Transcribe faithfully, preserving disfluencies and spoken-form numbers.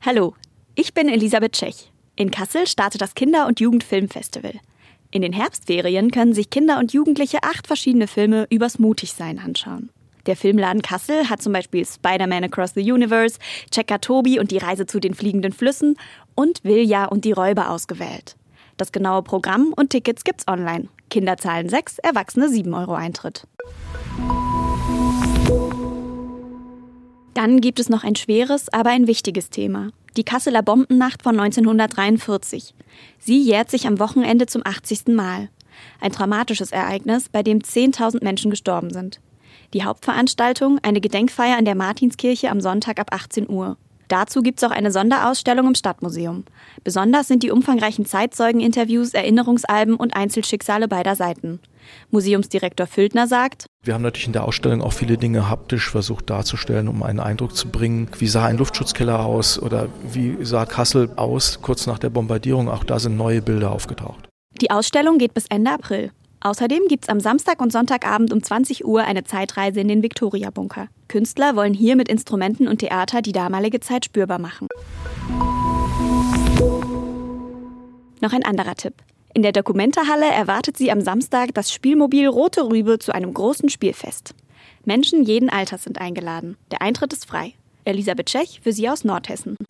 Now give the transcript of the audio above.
Hallo, ich bin Elisabeth Tschech. In Kassel startet das Kinder- und Jugendfilmfestival. In den Herbstferien können sich Kinder und Jugendliche acht verschiedene Filme übers Mutigsein anschauen. Der Filmladen Kassel hat zum Beispiel Spider-Man Across the Universe, Checker Tobi und die Reise zu den fliegenden Flüssen und Vilja und die Räuber ausgewählt. Das genaue Programm und Tickets gibt's online. Kinder zahlen sechs, Erwachsene sieben Euro Eintritt. Dann gibt es noch ein schweres, aber ein wichtiges Thema. Die Kasseler Bombennacht von neunzehnhundertdreiundvierzig. Sie jährt sich am Wochenende zum achtzigsten Mal. Ein dramatisches Ereignis, bei dem zehntausend Menschen gestorben sind. Die Hauptveranstaltung, eine Gedenkfeier in der Martinskirche am Sonntag ab achtzehn Uhr. Dazu gibt es auch eine Sonderausstellung im Stadtmuseum. Besonders sind die umfangreichen Zeitzeugeninterviews, Erinnerungsalben und Einzelschicksale beider Seiten. Museumsdirektor Füldner sagt: Wir haben natürlich in der Ausstellung auch viele Dinge haptisch versucht darzustellen, um einen Eindruck zu bringen. Wie sah ein Luftschutzkeller aus oder wie sah Kassel aus kurz nach der Bombardierung? Auch da sind neue Bilder aufgetaucht. Die Ausstellung geht bis Ende April. Außerdem gibt's am Samstag und Sonntagabend um zwanzig Uhr eine Zeitreise in den Viktoria-Bunker. Künstler wollen hier mit Instrumenten und Theater die damalige Zeit spürbar machen. Noch ein anderer Tipp. In der Documenta-Halle erwartet Sie am Samstag das Spielmobil Rote Rübe zu einem großen Spielfest. Menschen jeden Alters sind eingeladen. Der Eintritt ist frei. Elisabeth Tschech für Sie aus Nordhessen.